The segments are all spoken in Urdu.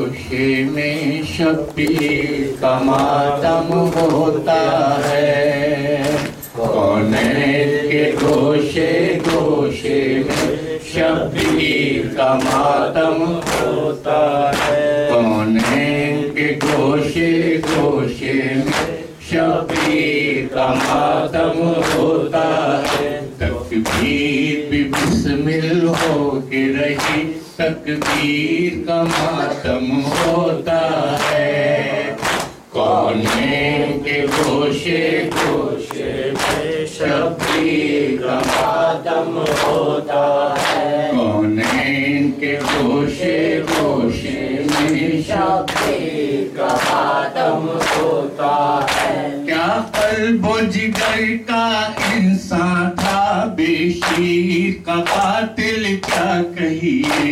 گوشے میں شبیر کا ماتم ہوتا ہے، کونین کے گوشے گوشے میں شبیر کا ماتم ہوتا ہے، کونین کے گوشے گوشے میں شبیر کا ماتم ہوتا ہے، تکبیر بھی بسمل ہو کے رہی، تکبیر کا ماتم ہوتا ہے، کونین کے گوشے گوشے میں شبیر کا ماتم ہوتا ہے، کونین کے گوشے گوشے میں شبیر کا ماتم ہوتا ہے، کیا قلب و جگر کا انسان تھا بے شیر کا قاتل کیا کہیے،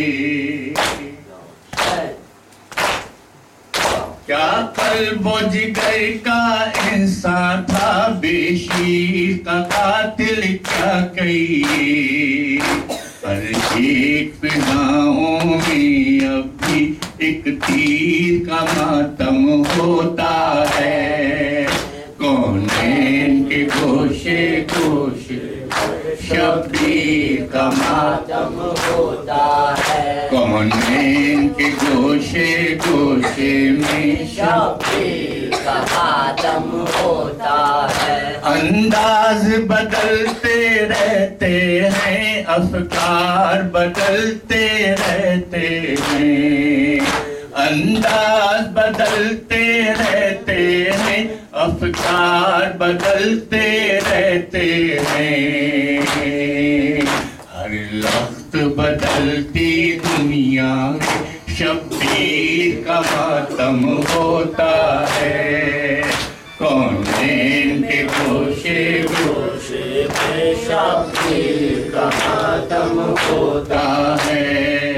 کیا قلب و جگر کا انسان تھا بے شیر کا قاتل کیا کہیے، ہر ایک فضاؤں میں اب بھی ایک تیر کا ماتم ہوتا ہے، کونین کے گوشے گوشے شبیر کا ماتم ہوتا ہے، کونین کے گوشے گوشے میں شبیر کا ماتم ہوتا ہے، انداز بدلتے رہتے ہیں، افکار بدلتے رہتے ہیں، انداز بدلتے رہتے ہیں، افکار بدلتے رہتے ہیں، ہر وقت بدلتی دنیا میں شبیر کا ماتم ہوتا ہے، کونین کے گوشے گوشے میں شبیر کا ماتم ہوتا ہے،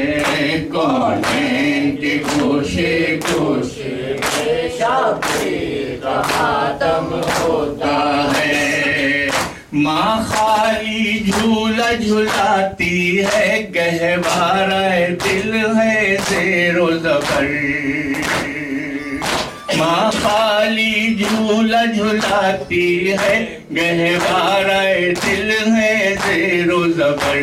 کونین کے گوشے گوشے میں شبیر کا ماتم ہوتا ہے، ماں خالی جھولا جھلاتی ہے، گہوارہ دل ہے زیر و زبر، ماں خالی جھولا جھلاتی ہے، گہوارہ دل ہے زیر و زبر،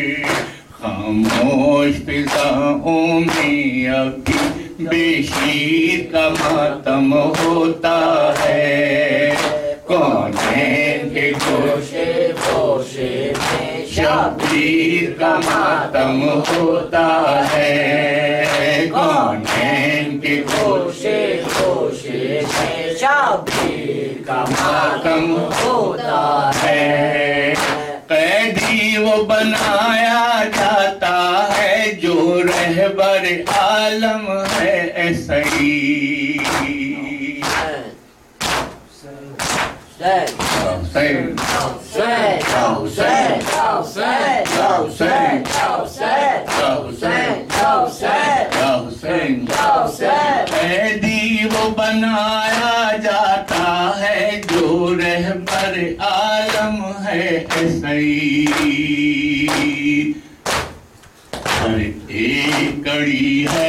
خاموش فضاؤں میں ابھی بے شیر کا ماتم ہوتا ہے، کونین کے گوشے گوشے میں شبیر کا ماتم ہوتا ہے، کونین کے گوشے گوشے میں شبیر کا ماتم ہوتا ہے، قیدی وہ بنایا جاتا ہے جو رہبر عالم ہے اے سعید، قیدی وہ بنایا جاتا ہے جو رہبر عالم ہے اے سعید، ہر ایک کڑی ہے